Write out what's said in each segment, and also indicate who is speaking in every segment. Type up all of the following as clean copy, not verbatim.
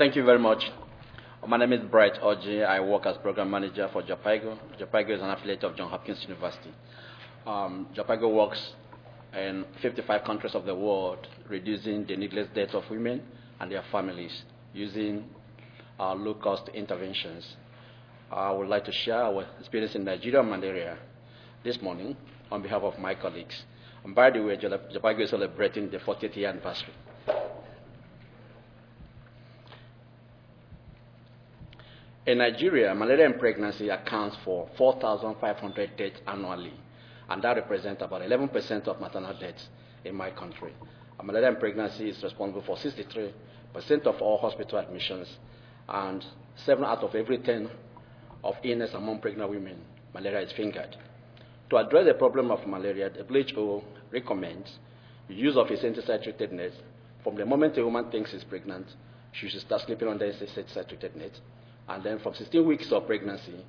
Speaker 1: Thank you very much. My name is Bright Oji. I work as program manager for JAPIGO. JAPIGO is an affiliate of Johns Hopkins University. JAPIGO works in 55 countries of the world, reducing the needless death of women and their families using low-cost interventions. I would like to share our experience in Nigeria on malaria this morning on behalf of my colleagues. And by the way, JAPIGO is celebrating the 40th year anniversary. In Nigeria, malaria in pregnancy accounts for 4,500 deaths annually, and that represents about 11% of maternal deaths in my country. Malaria in pregnancy is responsible for 63% of all hospital admissions, and 7 out of every 10 of illness among pregnant women, malaria is fingered. To address the problem of malaria, the WHO recommends the use of insecticide-treated nets. From the moment a woman thinks she's pregnant, she should start sleeping under insecticide-treated nets. And then from 16 weeks of pregnancy,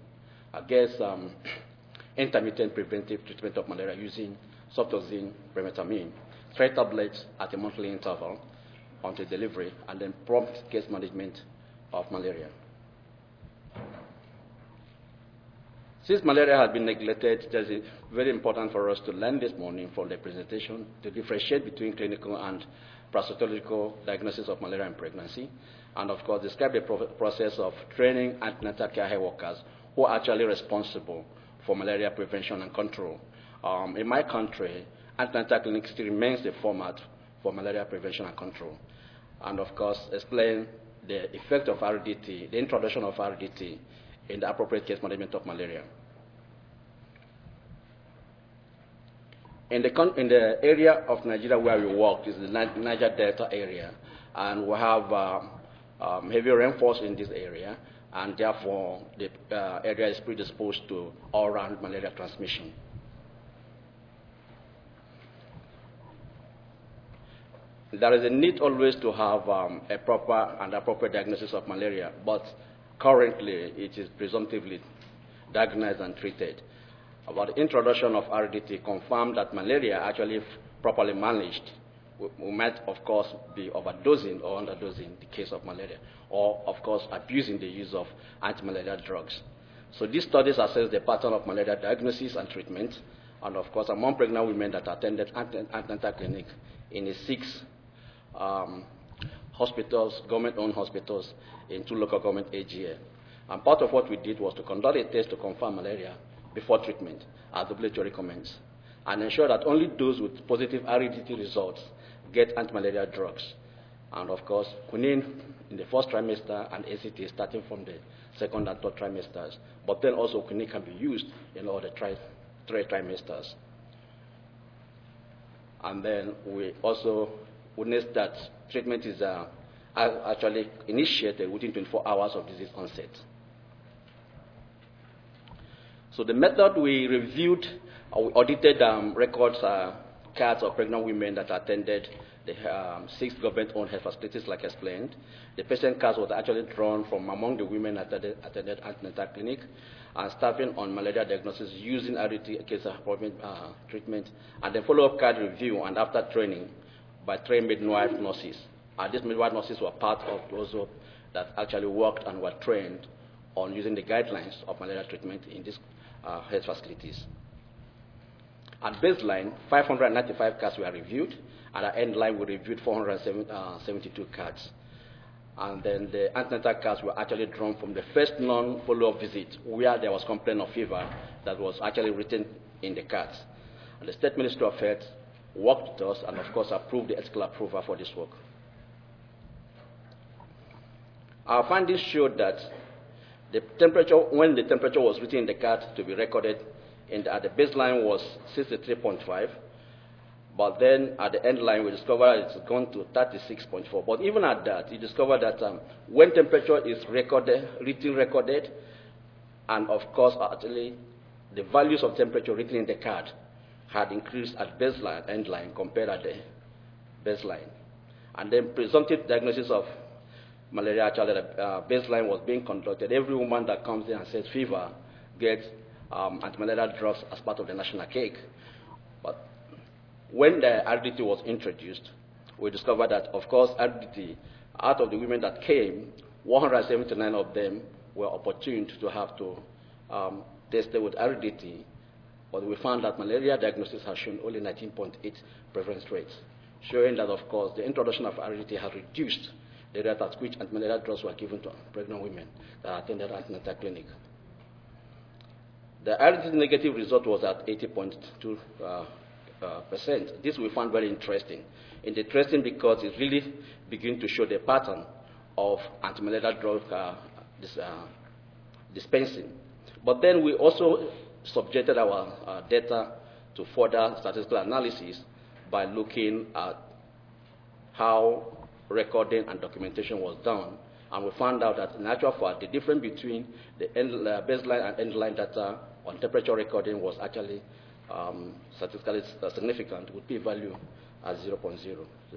Speaker 1: intermittent preventive treatment of malaria using Ceftriaxone, Bremetamine, 3 tablets at a monthly interval until delivery, and then prompt case management of malaria. Since malaria has been neglected, it's very important for us to learn this morning from the presentation to differentiate between clinical and parasitological diagnosis of malaria in pregnancy, and of course describe the process of training antenatal care health workers who are actually responsible for malaria prevention and control. In my country, antenatal clinic still remains the format for malaria prevention and control, and of course explain the effect of RDT, the introduction of RDT in the appropriate case management of malaria. In the area of Nigeria where we work is the Niger Delta area, and we have heavy rainfalls in this area, and therefore the area is predisposed to all-round malaria transmission. There is a need always to have a proper and appropriate diagnosis of malaria, but currently it is presumptively diagnosed and treated. About the introduction of RDT confirmed that malaria actually, if properly managed, we might, of course, be overdosing or underdosing the case of malaria, or, of course, abusing the use of anti-malaria drugs. So these studies assess the pattern of malaria diagnosis and treatment, and, of course, among pregnant women that attended antenatal clinic in the 6 hospitals, government-owned hospitals, in 2 local government AGA. And part of what we did was to conduct a test to confirm malaria before treatment, as the WHO recommends, and ensure that only those with positive RDT results get anti-malaria drugs. And of course, quinine in the 1st trimester and ACT starting from the 2nd and 3rd trimesters. But then also quinine can be used in all the 3 trimesters. And then we also witnessed that treatment is actually initiated within 24 hours of disease onset. So the method we reviewed, we audited records, cards of pregnant women that attended the 6 government-owned health facilities, like I explained. The patient cards was actually drawn from among the women that attended antenatal clinic, and staffing on malaria diagnosis using RDT case appointment treatment, and then follow-up card review, and after training by trained midwife nurses. These midwife nurses were part of those that actually worked and were trained on using the guidelines of malaria treatment in these health facilities. At baseline, 595 cards were reviewed, and at end line we reviewed 472 cards. And then the antenatal cards were actually drawn from the first non-follow-up visit where there was complaint of fever that was actually written in the cards. And the State Ministry of Health worked with us and of course approved the ethical approval for this work. Our findings showed that the temperature, when the temperature was written in the card to be recorded, at the baseline was 63.5, but then at the end line we discovered it's gone to 36.4. But even at that, we discovered that when temperature is recorded, and of course actually the values of temperature written in the card had increased at baseline, end line, compared at the baseline. And then presumptive diagnosis of malaria, actually the baseline was being conducted. Every woman that comes in and says fever gets anti-malaria drugs as part of the national cake. But when the RDT was introduced, we discovered that, of course, RDT Out of the women that came, 179 of them were opportune to have to tested with RDT, but we found that malaria diagnosis has shown only 19.8 prevalence rates, showing that, of course, the introduction of RDT has reduced the rate at which anti-malaria drugs were given to pregnant women that attended antenatal clinic. The RDT negative result was at 80.2%. This we found very interesting. Interesting because it really begins to show the pattern of anti-malaria drug dispensing. But then we also subjected our data to further statistical analysis by looking at how recording and documentation was done. And we found out that in actual fact, the difference between the baseline and endline data on temperature recording was actually statistically significant with p-value at 0.00.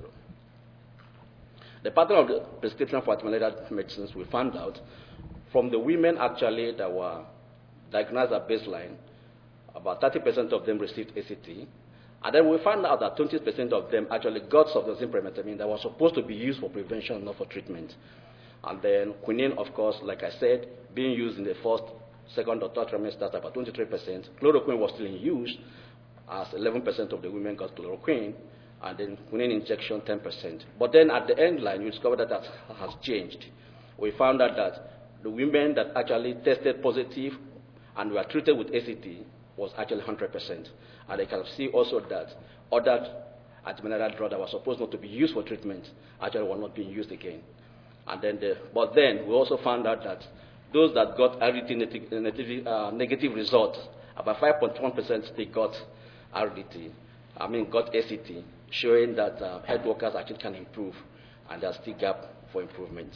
Speaker 1: The pattern of the prescription for anti-malaria medicines we found out from the women actually that were diagnosed at baseline, about 30% of them received ACT. And then we found out that 20% of them actually got sulfadoxine-pyrimethamine that was supposed to be used for prevention, not for treatment. And then quinine, of course, like I said, being used in the first, second, or third trimester, about 23%. Chloroquine was still in use, as 11% of the women got chloroquine, and then quinine injection, 10%. But then at the end line, we discovered that that has changed. We found out that the women that actually tested positive and were treated with ACT was actually 100%. And they can see also that other anti-malaria drugs that were supposed not to be used for treatment actually were not being used again. And then but then we also found out that those that got RDT negative results, about 5.1% they got got ACT, showing that health workers actually can improve, and there's still gap for improvement.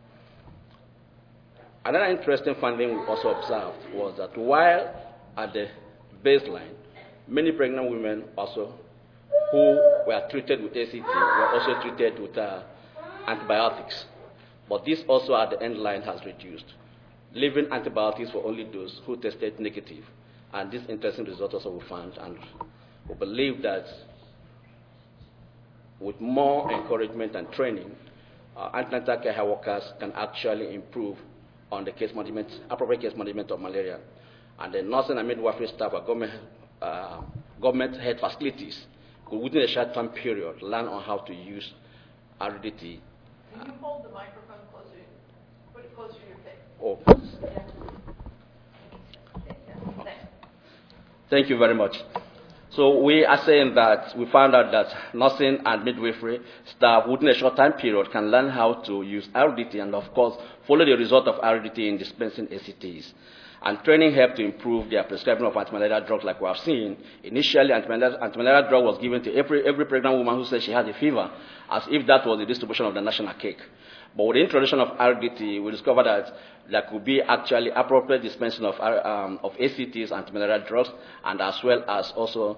Speaker 1: Another interesting finding we also observed was that while at the baseline, many pregnant women also who were treated with ACT were also treated with antibiotics. But this also at the end line has reduced, leaving antibiotics for only those who tested negative. And this interesting result also we found, and we believe that with more encouragement and training, antenatal care health workers can actually improve on the case management, appropriate case management of malaria. And the nursing and midwifery staff at government health facilities could, within a short-term period, learn on how to use RDT.
Speaker 2: Can you hold the microphone closer? Put it closer to your face.
Speaker 1: Oh.
Speaker 2: Yeah.
Speaker 1: Thank you very much. So we are saying that we found out that nursing and midwifery staff within a short time period can learn how to use RDT and, of course, follow the result of RDT in dispensing ACTs. And training helped to improve their prescribing of anti-malaria drugs like we have seen. Initially, anti-malaria drug was given to every pregnant woman who said she had a fever, as if that was the distribution of the national cake. But with the introduction of RDT, we discovered that there could be actually appropriate dispensing of ACTs, anti-malaria drugs, and as well as also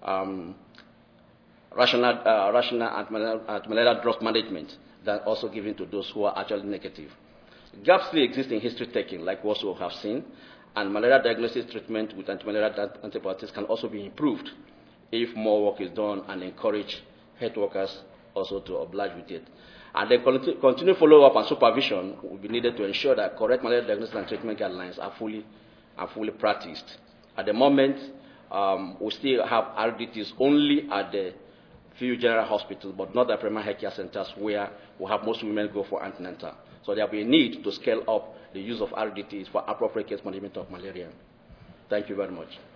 Speaker 1: rational anti-malaria drug management that also given to those who are actually negative. Gaps still exist in history taking, like we also have seen, and malaria diagnosis treatment with anti-malaria antibiotics can also be improved if more work is done and encourage health workers also to oblige with it. And then continued follow-up and supervision will be needed to ensure that correct malaria diagnosis and treatment guidelines are fully practiced. At the moment, we still have RDTs only at the few general hospitals, but not the primary health care centers where we have most women go for antenatal. So there will be a need to scale up the use of RDTs for appropriate case management of malaria. Thank you very much.